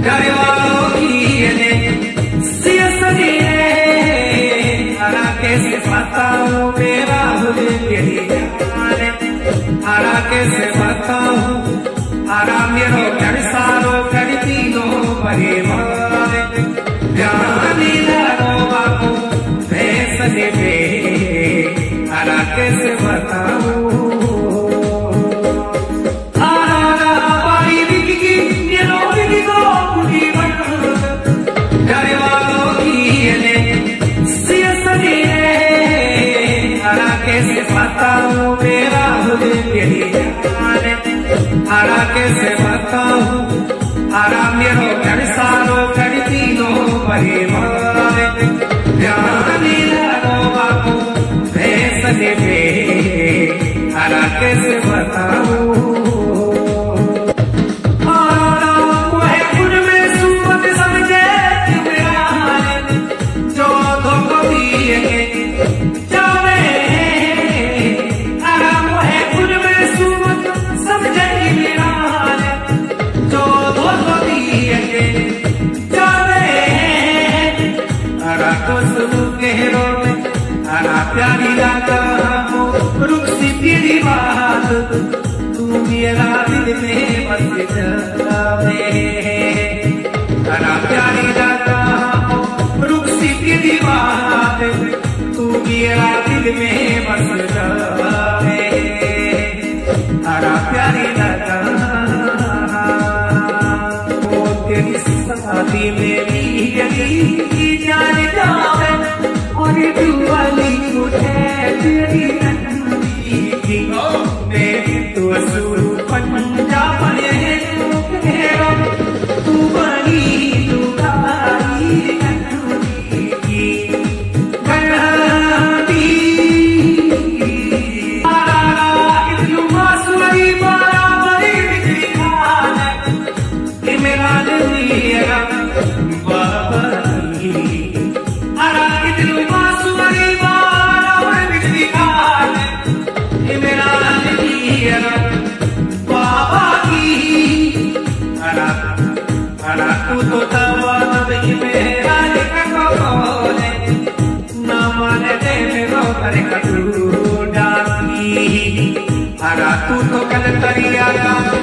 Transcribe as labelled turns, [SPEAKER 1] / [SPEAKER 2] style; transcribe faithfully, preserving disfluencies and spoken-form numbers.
[SPEAKER 1] घर वालों की ने सियसनी हरा कैसे बताऊं मेरा हुए यही जाने हरा कैसे बताऊं हरा मेरो घर सारो घर तीनों परिवार जानी लारो बापू भैंसने पे हरा कैसे बताऊं कैसे बताऊं मेरा हुए यही जाने हरा कैसे बताऊं हरा मेरो घर सारो घर तीनों परिवार जानी लारो बापू भैंसने पे हरा कैसे बताऊं हरा प्यारी लागा रुख सी तेरी बात तू मेरा दिल में बस जावे हरा प्यारी लागा रुख सी तेरी बात तू मेरा दिल में बस जावे हरा प्यारी लागा वो तेरी शादी में भी यही जान जावे और तू वाली उठे तेरी नंदी की मैं तो सुर पंजाब में तू बनी तू गाई नंदी की गंदी आरा इतनु मासूरी बारा बड़ी बिजली खाना ये मेरा दिलिया बाबा बाबा की हरा हरा तू तो दवा नहीं मेरा बोले न माने दे मेरो करे कटू डाली हरा तू तो कल करिया